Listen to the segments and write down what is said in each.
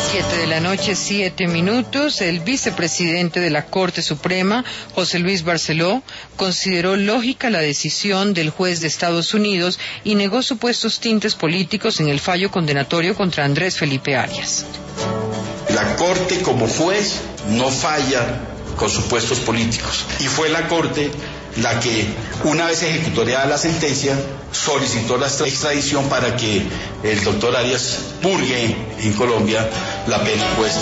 7:07 p.m. El vicepresidente de la Corte Suprema, José Luis Barceló, consideró lógica la decisión del juez de Estados Unidos y negó supuestos tintes políticos en el fallo condenatorio contra Andrés Felipe Arias. La Corte como juez no falla con supuestos políticos y fue la Corte la que, una vez ejecutoriada la sentencia, solicitó la extradición para que el doctor Arias purgue en Colombia la pena impuesta.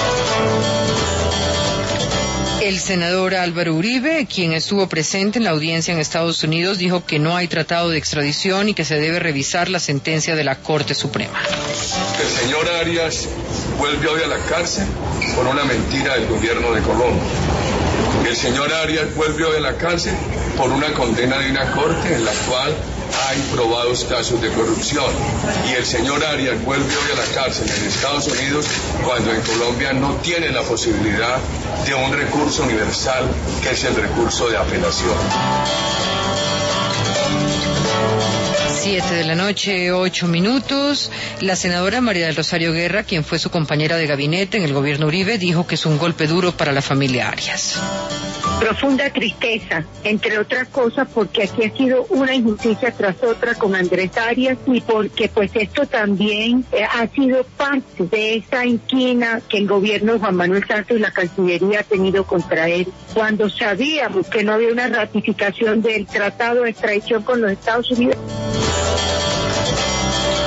El senador Álvaro Uribe, quien estuvo presente en la audiencia en Estados Unidos, dijo que no hay tratado de extradición y que se debe revisar la sentencia de la Corte Suprema. El señor Arias vuelve hoy a la cárcel por una mentira del gobierno de Colombia. El señor Arias vuelve hoy a la cárcel por una condena de una corte en la cual hay probados casos de corrupción. Y el señor Arias vuelve hoy a la cárcel en Estados Unidos cuando en Colombia no tiene la posibilidad de un recurso universal, que es el recurso de apelación. 7:08 p.m. La senadora María del Rosario Guerra, quien fue su compañera de gabinete en el gobierno Uribe, dijo que es un golpe duro para la familia Arias. Profunda tristeza, entre otras cosas, porque aquí ha sido una injusticia tras otra con Andrés Arias y porque pues esto también ha sido parte de esa inquina que el gobierno de Juan Manuel Santos y la Cancillería ha tenido contra él, cuando sabíamos que no había una ratificación del tratado de extradición con los Estados Unidos.